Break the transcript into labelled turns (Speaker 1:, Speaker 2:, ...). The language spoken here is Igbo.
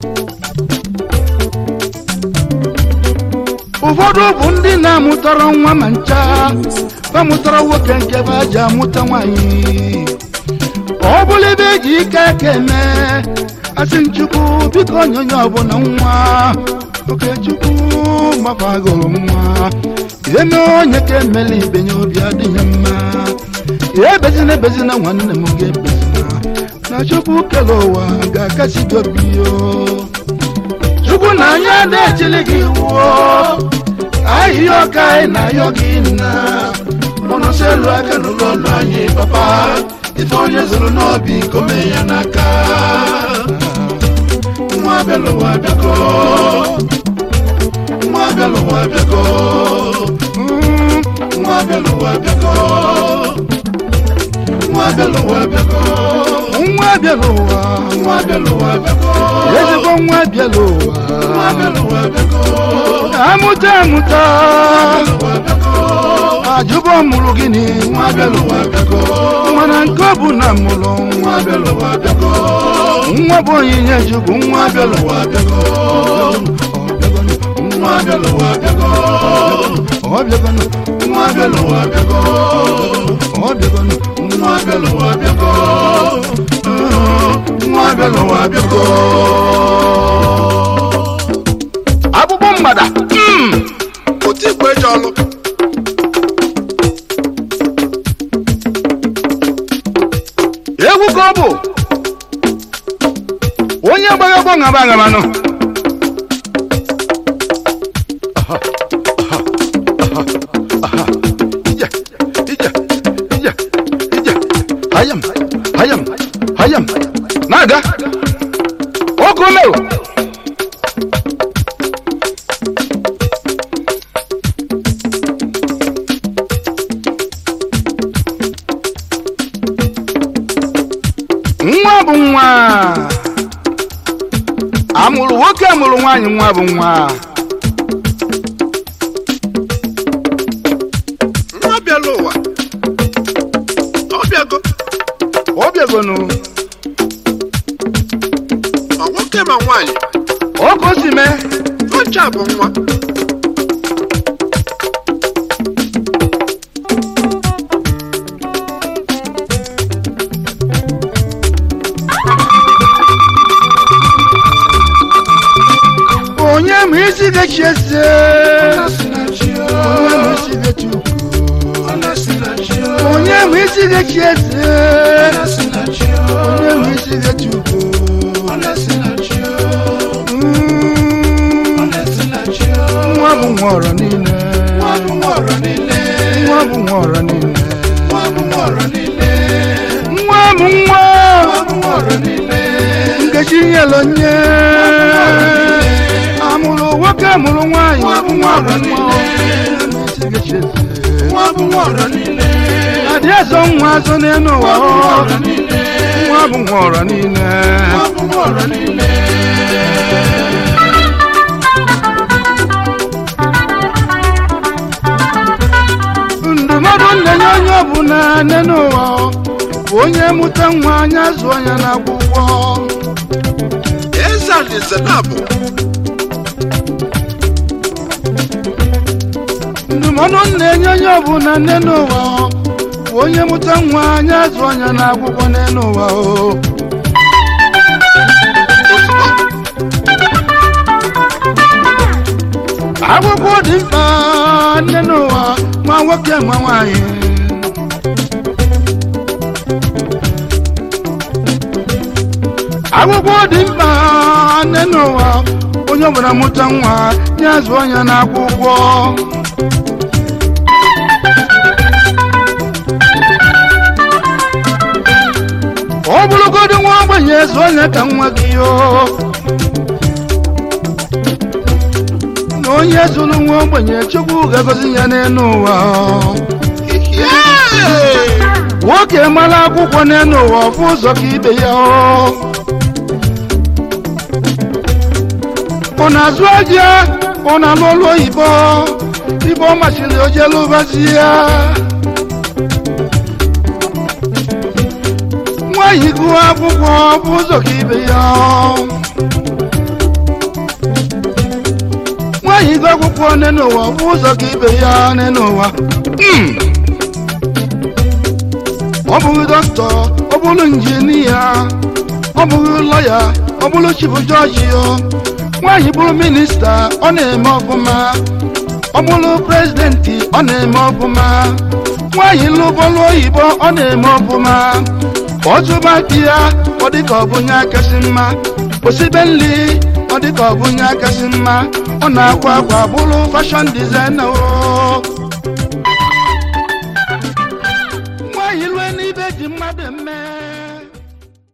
Speaker 1: ụfọdụ bụ ndị na-amụtara nwa ma ncha bamụtara nwoke nke ba ji amụta nwanyị ọ bụla ebe eji ike aka eme asị Chukwu biko onye ọbụla nwa Okechukwu mafagoro nwa eme onye ka emela ibenye obi adịghị mma ebezina nwanne m ga-ebezina na Chukwu kere ụwa ga-akasi gị obi yo Chukwu na anya na-echili gị wuo ahịa ọka na ayọ gị nna mọnọselu aka n'ụlọ ọlụ anyị papa ife onye zụrụ n'obi kome ya n'aka nwa abịalụwa abịago nwa abịalụwa abịago nwa abịalụwa abịago nwa abịalụwa abịago nwa abịalụwa abịago ezigbo nwa abịalụwa abịago amụta ajụbọ mụrụ gịnị nwa abịalụwa abịago mana nke ọ bụ na mụrụ nwa abịalụwa abịago nwa bụ onyinye Chukwu nwa abịalụwa abịago nwa abịalụwa abịago nwa abịalụwa abịago nwa abịalụwa abịago nwa abịalụwa abịago abụbọ mgbada otu igwe eji ọlụ egwu ka ọ bụ onye gbagagbo ngabanụ hayam na-aga ọkụ merụ nwa bụ nwa amụrụ nwoke amụrụ nwaanyị nwa bụ nwa nwa bịala ụwa ọ bịagonu ma nwoke ma nwaanyị ọkụ si mee ocha bụ nwa onye ma isi ga-echi ese onye ma isi ga-echi ese onye ma isi ga-echi ukwu nwa bụ nwa ọrọ niile nwa bụ nwa ọrọ niile nwa bụ nwa Nkechi nyelo nye amụrụ nwoke amụrụ nwaanyị nwa bụ nwa adị eso nwa azụ n'elu ụwa nwa bụ nwa ọrọ niile ndụmọdụ ndenye onye ọbụla n'elu ụwa onye mụta nwa anya zụọ anya n'akwụkwọ ndụmọdụ na-enye onye ọbụla nne n'ụwa onye mụta nwa anya zụọ anya n'akwụkwọ n'elu ụwa akwụkwọ dị mkpa nne n'ụwa nwa nwoke nwa nwaanyị akwụkwọ dị mkpa nne n'ụwa onye ọbụla mụta nwa ya zụọ anya n'akwụkwọ ọ bụrụgodị nwa ogbenye zụọ anya ka nwa gị na onye zụrụ nwa ogbenye Chukwu ga-agọzi ya n'elu ụwa nwoke mara akwụkwọ n'elu ụwa ọfụ ụzọ ka ibe ya ọ na-azụ aja ọ na-alụ ọrụ oyibo ibe ọ masịrị ojelụbazi ya nwaanyị gụọ akwụkwọ bụ ụzọ ka ibe ya ịgụ akwụkwọ n'ụwa bụ ụzọ ka ibe ya n'ụwa ọ bụghị dọkịta ọ bụrụ injinia ọ bụghị lọya ọ bụrụ chifu jọji nwaanyị bụrụ minista ọ na-eme ọfụma ọ bụrụ prezidenti ọ na-eme ọfụma nwaanyị lụbọlụ oyibo ọ na-eme ọfụma ọ tụba di ya ọ dịka ọ bụnye akasị mma osibe nri ọ dịka ọ bụnye akasị mma ọ na-akwa akwa bụrụ fashion designer